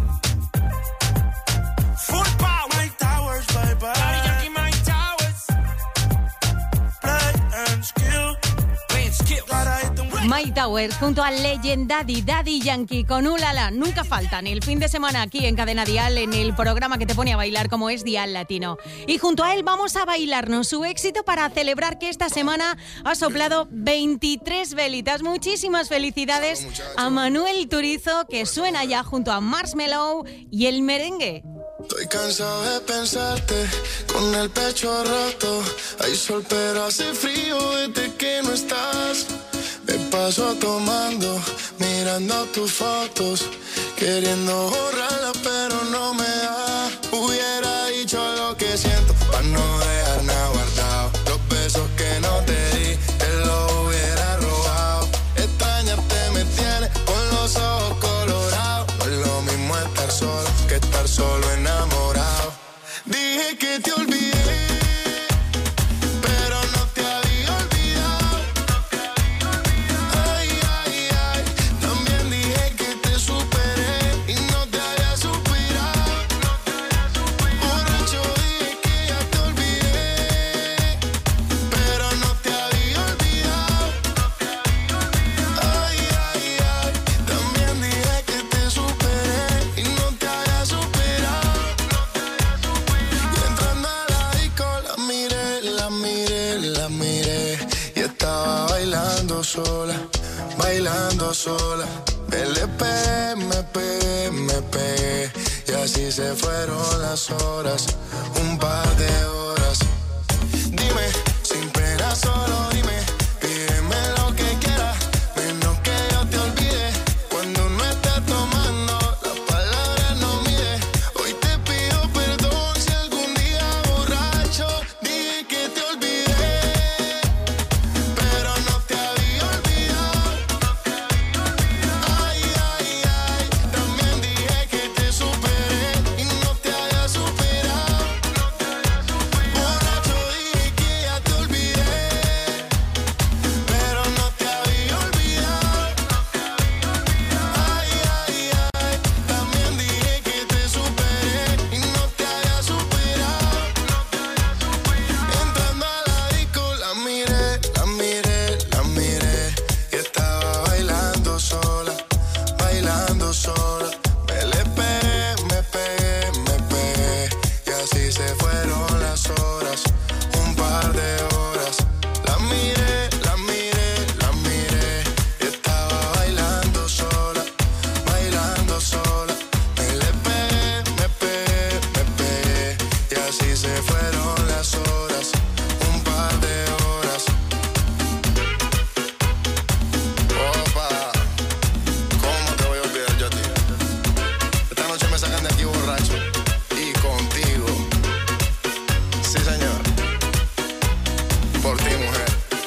Full power, Mike Towers, bye bye. Daddy Yankee, Mike Towers. Play and skill. Play and skill. Mike Towers junto al Legendary Daddy Yankee con Ulala. Nunca faltan el fin de semana aquí en Cadena Dial, en el programa que te pone a bailar como es Dial Latino. Y junto a él vamos a bailarnos su éxito para celebrar que esta semana ha soplado veintitrés velitas. Muchísimas felicidades a Manuel Turizo, que suena ya junto a Marshmello y el merengue. Estoy cansado de pensarte con el pecho roto. Hay sol pero hace frío desde que no estás. Me paso tomando, mirando tus fotos, queriendo borrarlas pero no me da. Hubiera dicho lo que siento para no dejar nada guardado. Los besos que no te di, te los hubiera robado. Extrañarte me tiene con los bailando sola. L P, M P, M P. Y así se fueron las horas, un par de horas. Dime, sin pena solo dime, pídeme lo que quieras, menos que yo te olvide. Cuando no estés tomando, las palabras no mide. Hoy te pido perdón si algún día borracho dije que te olvidé, pero no te había olvidado. Ay, ay, ay, también dije que te superé y no te había superado. Borracho dije que ya te olvidé, pero no te había olvidado. Ay, ay, ay, también dije que te superé y no te había superado. Entrando a la disco la miré, la miré, la miré y estaba bailando sola, bailando sola. Me le pegué, me pegué, me pegué y así se fueron las horas, un par de horas. La miré, la miré, la miré y estaba bailando sola, bailando sola. Me le pegué, me pegué, me pegué y así se fueron las horas, un par de horas. Opa, ¿cómo te voy a olvidar yo a ti? Esta noche me sacan de aquí borracho y contigo. Sí, señor. Por ti, mujer.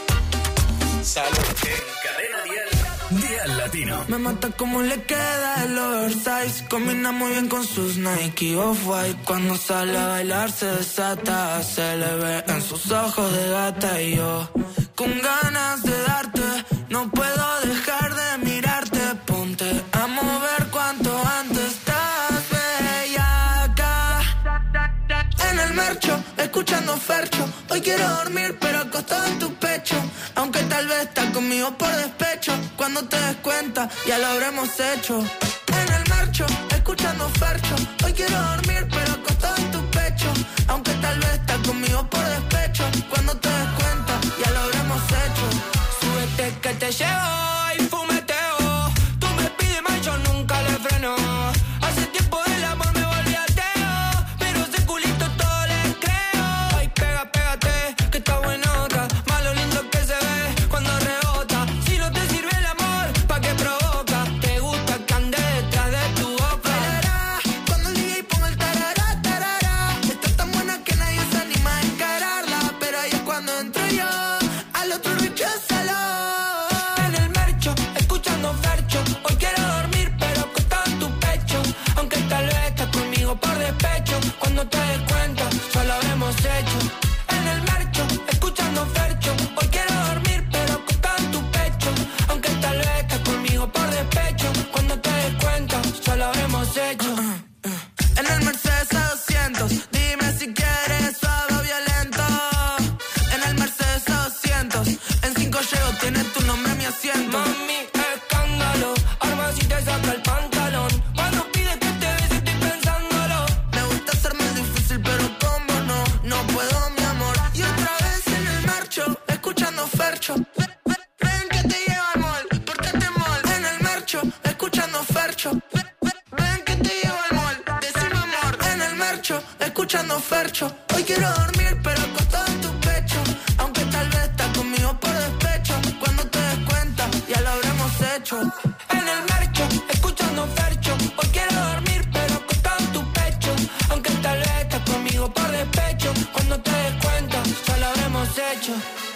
Salud. En Cadena Dial, Dial Latino. Me mata como le queda el oversize. Combina muy bien con sus Nike Off-White. Cuando sale a bailar se desata. Se le ve en sus ojos de gata. Y yo con ganas de darte, no puedo dejar de mirarte. Ponte a mover cuanto antes. Estás bellaca en el mercho, escuchando Fercho. Hoy quiero dormir pero acostado en tu pecho, aunque tal vez estás conmigo por despecho. Cuando te des cuenta ya lo habremos hecho. En el marcho, escuchando Fercho. Hoy quiero dormir pero acostado en tu pecho, aunque tal vez estás conmigo por despecho. Cuando te des cuenta ya lo habremos hecho. Súbete que te llevo y fumeteo. Tú me pides más, yo nunca le freno. Hace tiempo del amor me volví ateo, pero ese culito todo le creo. Ay, pega, pégate, que está buenota. Más lo lindo que se ve cuando rebota. Si no te sirve el amor, ¿pa' qué provoca? Te gusta que ande detrás de tu boca. Tarará, cuando el D J ponga el tarará, tarará. Está tan buena que nadie se anima a encararla, pero ahí es cuando entro yo, al otro recházalo. En el mercho, escuchando Fercho. Hoy quiero dormir pero acostado en tu pecho, aunque tal vez estás conmigo por despecho. Cuando te des cuenta ya lo habremos hecho. En el mercho, escuchando Fercho. Hoy quiero dormir pero acostado en tu pecho, aunque tal vez estás conmigo por despecho. Cuando te des cuenta ya lo habremos hecho. En el Mercedes A doscientos, dime si quieres suave o violento. En el Mercedes A doscientos, en cinco llego, tiene tu nombre mi asiento. Mami, escándalo, arma si te saca el pantalón. Cuando pides que te bese estoy pensándolo. Me gusta ser más difícil pero como no, no puedo mi amor. Y otra vez en el marcho, escuchando Fercho. Ven, ven, ven que te llevo al mall, pórtate mal. En el marcho, escuchando Fercho. Ven, ven, ven que te llevo al mall, decime amor. En el marcho, escuchando Fercho. Hoy quiero dormir pero acostado en tu pecho, aunque tal vez estás conmigo por despecho. Cuando te des cuenta ya lo habremos hecho. En el marcho, escuchando Fercho. Hoy quiero dormir pero acostado en tu pecho, aunque tal vez estás conmigo por despecho. Cuando te des cuenta ya lo habremos hecho.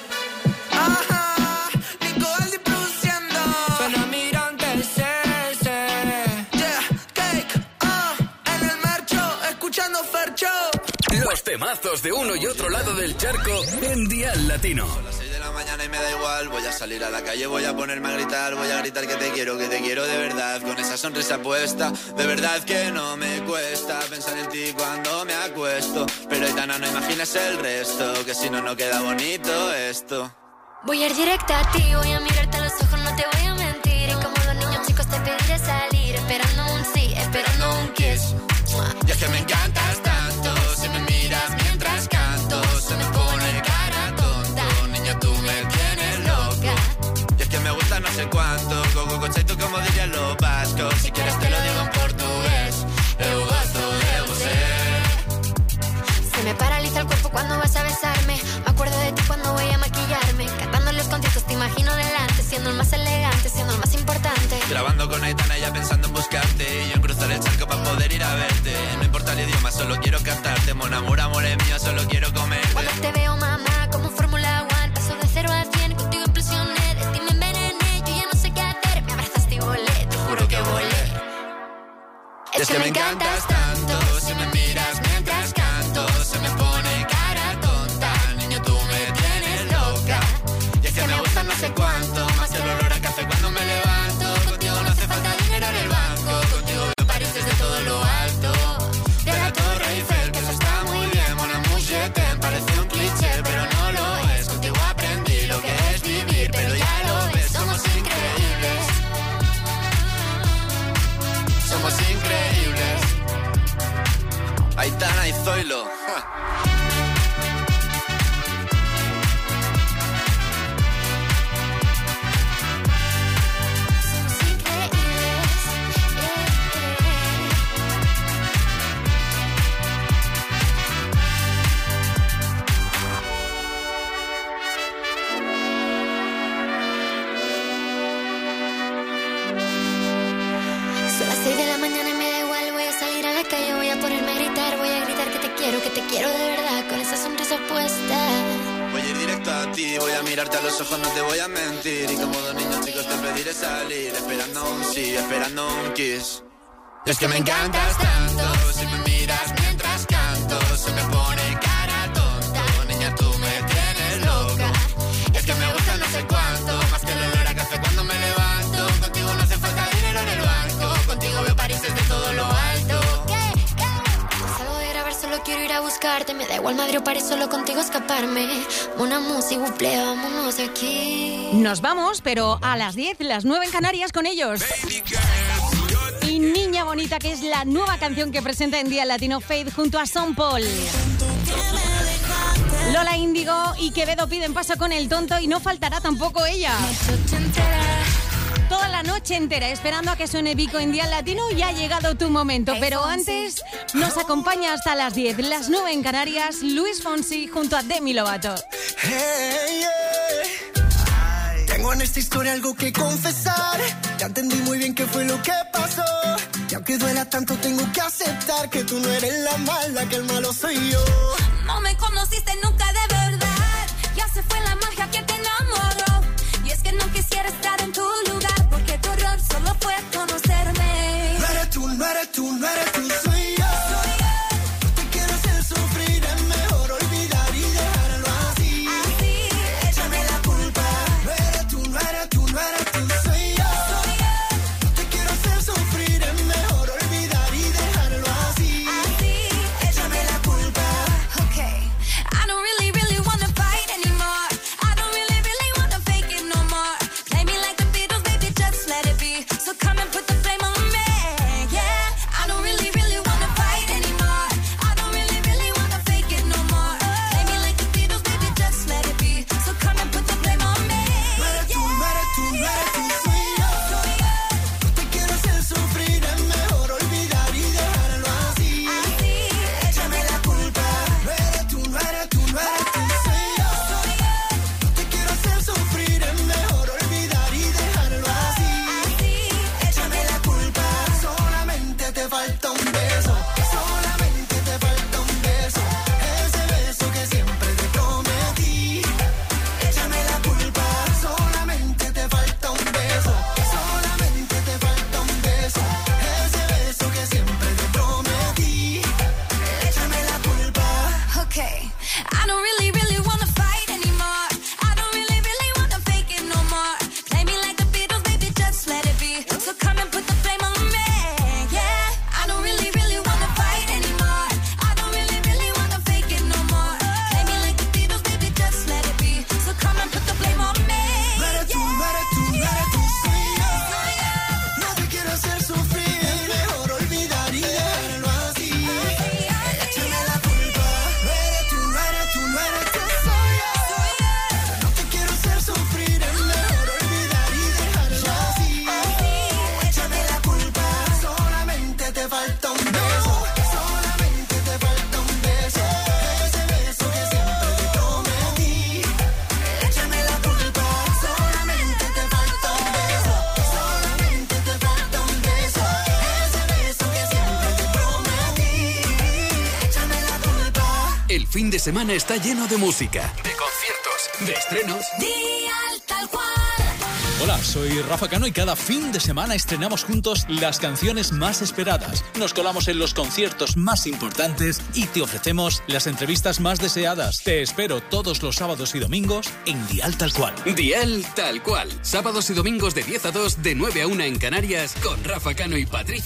Ajá, Nico Valdi produciendo. Suena mirante C C. Yeah, cake, ah, en el marcho, escuchando Fercho. Los temazos de uno y otro lado del charco en Dial Latino. Son las seis de la mañana y me da igual. Voy a salir a la calle, voy a ponerme a gritar. Voy a gritar que te quiero, que te quiero de verdad. Con esa sonrisa puesta, de verdad que no me cuesta pensar en ti cuando me acuesto. Pero Aitana, no imaginas el resto, que si no, no queda bonito esto. Voy a ir directa a ti, voy a mirarte a los ojos, no te voy a mentir. Y como los niños chicos te pediré salir, esperando un sí, esperando un kiss. Y es que me encantas tanto, si me miras mientras canto, se me pone cara tonto, niña tú me tienes loca. Y es que me gusta no sé cuánto, go, go, go, gosto. Si quieres te lo digo en portugués. Eu gosto de você. Se me paraliza el cuerpo cuando vas a besarme. Me acuerdo de ti cuando voy a maquillarme. Cantando en los conciertos te imagino delante, siendo el más elegante, siendo el más importante. Grabando con Aitana ya pensando en buscarte. Y yo en cruzar el charco para poder ir a verte. No importa el idioma, solo quiero cantarte. Mon amor, amor es mío, solo quiero comerte. Cuando te veo, mamá, como Fórmula One. Paso de cero a cien, contigo implosioné. De ti me envenené, yo ya no sé qué hacer. Me abrazaste y volé, te juro que volé. Es que me encantas tanto. Si me miras mientras canto, se me pone cara tonta. Niño, tú me tienes loca. Y es que me gusta no sé cuánto, más que el olor a café cuando me levanto. Contigo no hace falta dinero en el banco. Contigo veo París desde todo lo alto. De la Torre Eiffel, que eso está muy bien. Mon amour, je t'aime, parece un cliché, pero no lo es. Contigo aprendí lo que es vivir, pero ya lo ves, somos increíbles. Somos increíbles. Aitana y Zoilo. Ja. Son las seis de la mañana y me da igual. Voy a salir a la calle, voy a ponerme a gritar. Voy a gritar que te quiero, que te quiero de verdad. Con esa sonrisa puesta. Voy a ir directo a ti, voy a mirarte a los ojos, no te voy a mentir. Y como dos niños chicos te pediré salir, esperando un sí, esperando un kiss. Es que me encantas tanto, si me miras mientras canto, se me pone cara tonta. Niña, tú me tienes loca. Es que me gusta no sé cuánto, más que el olor a café cuando me levanto. Contigo no hace falta dinero en el banco, contigo veo París desde todo lo alto. Salgo de grabar, solo quiero ir a buscarte. Me da igual Madrid o París, solo contigo escaparme. Una música, buple, vámonos de aquí. Nos vamos, pero a las diez, las nueve en Canarias con ellos. Y Niña Bonita, que es la nueva canción que presenta en Día Latino Faith junto a Son Paul. Lola Índigo y Quevedo piden paso con El Tonto y no faltará tampoco ella. Toda la noche entera esperando a que suene Vico en Día Latino y ha llegado tu momento. Pero antes nos acompaña hasta las diez, las nueve en Canarias, Luis Fonsi junto a Demi Lovato. Hey, yeah. Tengo en esta historia algo que confesar. Ya entendí muy bien qué fue lo que pasó. Y aunque duela tanto tengo que aceptar que tú no eres la mala, que el malo soy yo. No me conociste nunca de verdad. Ya se fue la magia que te enamoró. Y es que no quisiera estar en tu lugar, porque tu error solo fue conocerme. No eres tú, no eres tú, no eres tú, soy yo. Soy yo. No te quiero hacer sufrir, es mejor olvidar y dejarlo así. Así, échame la culpa. No eres tú, no eres tú, no eres tú, soy yo. Soy yo. No te quiero hacer sufrir, es mejor olvidar y dejarlo así. Así, échame la culpa. Okay. I don't really, really wanna fight anymore. I don't really, really wanna fake it no more. Play me like the Beatles, baby, just let it be. So come and put fin de semana está lleno de música, de conciertos, de estrenos. Dial Tal Cual. Hola, soy Rafa Cano y cada fin de semana estrenamos juntos las canciones más esperadas. Nos colamos en los conciertos más importantes y te ofrecemos las entrevistas más deseadas. Te espero todos los sábados y domingos en Dial Tal Cual. Dial Tal Cual. Sábados y domingos de diez a dos, de nueve a una en Canarias, con Rafa Cano y Patricia